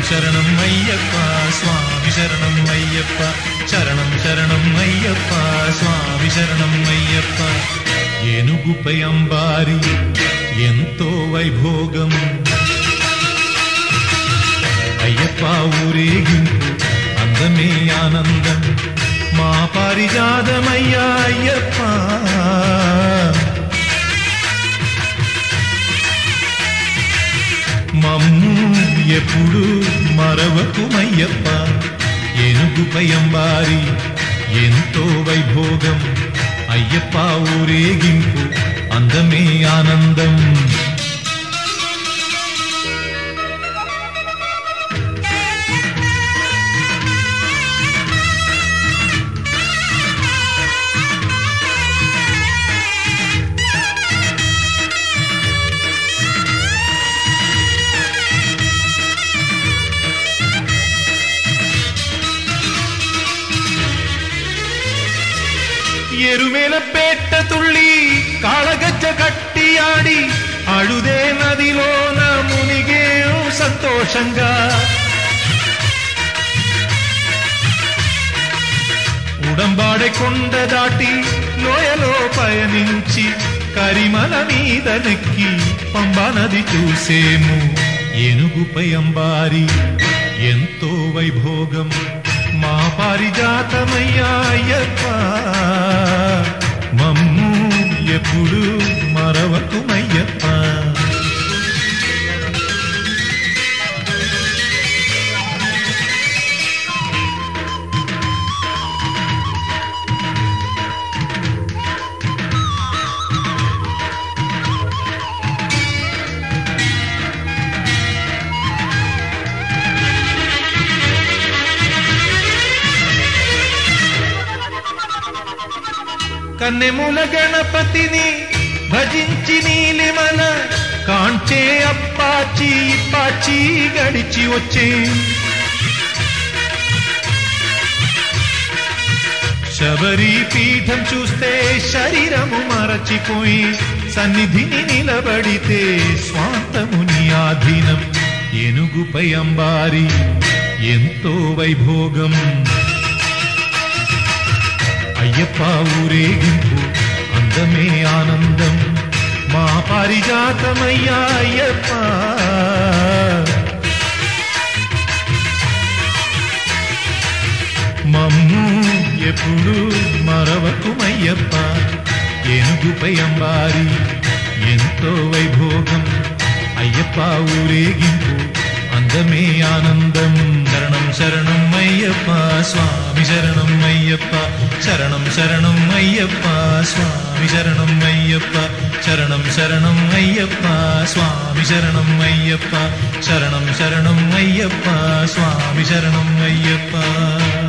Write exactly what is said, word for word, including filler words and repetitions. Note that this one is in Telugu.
శరణం అయ్యప్ప స్వామి శరణం అయ్యప్ప శరణం శరణం అయ్యప్ప స్వామి శరణం అయ్యప్ప ఏనుగుపై అంబారి ఎంతో వైభోగం అయ్యప్ప ఊరేగింపు అందమే ఆనందం మా పారిజాతమయ్యా అయ్యప్ప మమ్ము ఎప్పుడు మరవకుమయ్యప్ప ఏనుగుపై అంబారి ఎంతో వైభోగం అయ్యప్ప ఊరేగింపు అందమే ఆనందం ఎరుమేల పేట తుళ్ళి కాళగజ్జ కట్టి ఆడి అడుదే నదిలోన మునిగే సంతోషంగా ఉడంబాడే కొండ దాటి లోయలో పయనించి కరిమల మీద నెక్కి పంబా నది చూసేము ఏనుగుపై అంబారి ఎంతో వైభోగం మా పారిజాతమయ్యా అయ్యప్ప మమ్ము ఎప్పుడు మరవకుమయ్యప్ప కన్నెముల గణపతిని భజించి నీలిమల కాంచే అప్పాచి ఇప్పాచి గడిచి వచ్చే శబరి పీఠం చూస్తే శరీరము మరచిపోయి సన్నిధిని నిలబడితే స్వాంతముని ఆధీనం ఏనుగుపై అంబారి ఎంతో వైభోగం అయ్యప్ప ఊరేగింపు అందమే ఆనందం మా పారిజాతమయ్యా అయ్యప్ప మమ్ము ఎప్పుడు మరవకుమయ్యప్ప ఏనుగుపై అంబారి ఎంతో వైభోగం అయ్యప్ప ఊరేగింపు అందమే ఆనందం శరణం శరణం అయ్యప్ప స్వామి శరణం అయ్యప్ప శరణం శరణం అయ్యప్ప స్వామి శరణం అయ్యప్ప శరణం శరణం అయ్యప్ప స్వామి శరణం అయ్యప్ప శరణం శరణం అయ్యప్ప స్వామి శరణం అయ్యప్ప